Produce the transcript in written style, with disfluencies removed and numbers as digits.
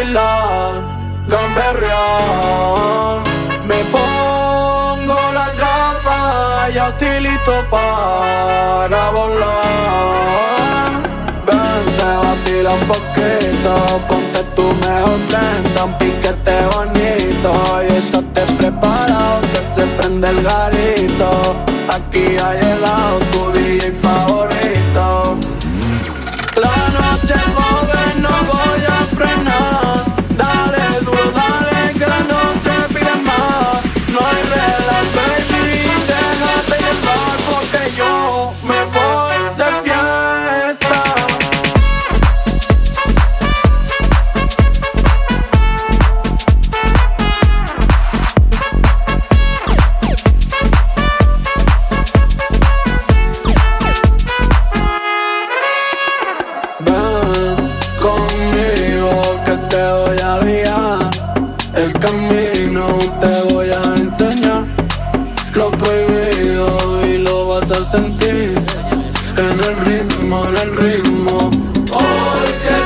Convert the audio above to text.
vacilar, gamberrear. Me pongo las gafas, ya estoy listo para volar. Ven, te vacila un poquito, ponte tu mejor prenda, un piquete bonito y estate preparado que se prende el garito. Aquí hay helado, tu DJ favorito. La noche es joven, no voy a frenar. Dale duro, dale, que la noche pide más. No hay reglas, baby, déjate llevar porque yo me voy de fiesta. Ven conmigo que te voy a guiar el camino, te voy a enseñar lo prohibido y lo vas a sentir en el ritmo, en el ritmo. Hoy